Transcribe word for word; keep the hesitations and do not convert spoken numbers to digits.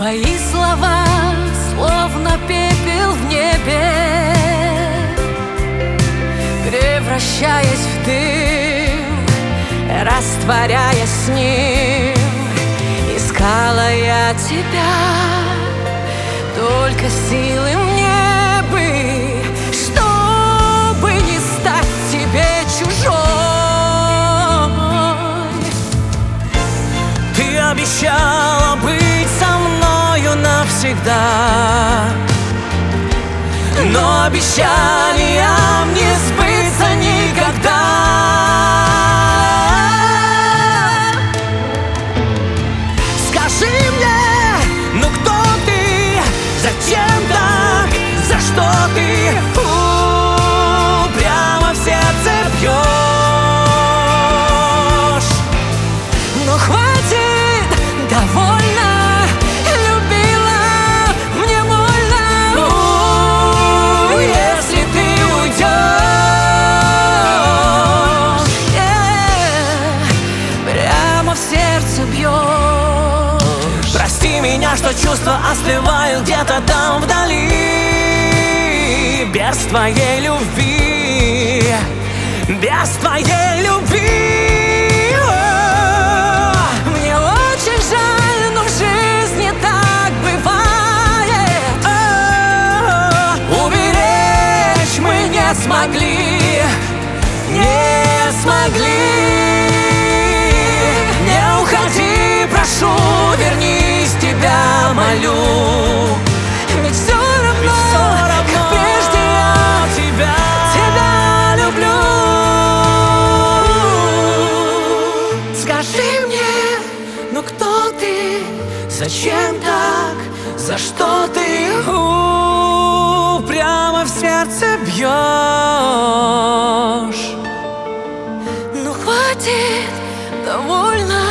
Твои слова, словно пепел в небе, превращаясь в дым, растворяясь с ним. Искала я тебя, только силы мне бы, чтобы не стать тебе чужой. Ты обещала быть со мною навсегда, но обещаниям не сбыться никогда. Скажи мне, ну кто ты, зачем так, за что ты у, прямо в сердце бьешь? Ну хватит, довольно, любила, мне больно. У, если ты уйдешь, yeah, прямо в сердце бьешь. прости меня, что чувства остывают где-то там вдали, без твоей любви, без твоей любви. О, Мне очень жаль, но в жизни так бывает. о, Уберечь мы не смогли, не смогли. не уходи, прошу, вернись, тебя молю. Ведь все равно, Всё равно как прежде я тебя, тебя люблю. Скажи мне, ну кто ты, зачем так, за что ты у, прямо в сердце бьешь? ну хватит, довольно.